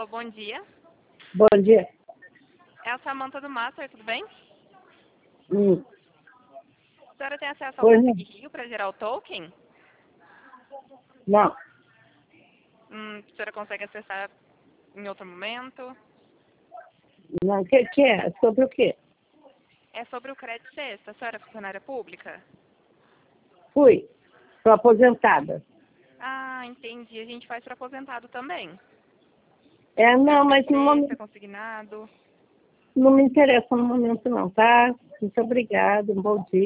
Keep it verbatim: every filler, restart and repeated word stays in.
Alô, bom dia. Bom dia. É a Samanta do Master, tudo bem? Hum. A senhora tem acesso ao Pois Basic não. Rio para gerar o token? Não. Hum, a senhora consegue acessar em outro momento? Não. O que, que é? Sobre o quê? É sobre o crédito sexta. A senhora é funcionária pública? Fui. Estou aposentada. Ah, entendi. A gente faz para aposentado também. É, não, Crédito mas no sexta, momento, consignado. não me interessa no momento não, tá? Muito obrigada. Um bom dia.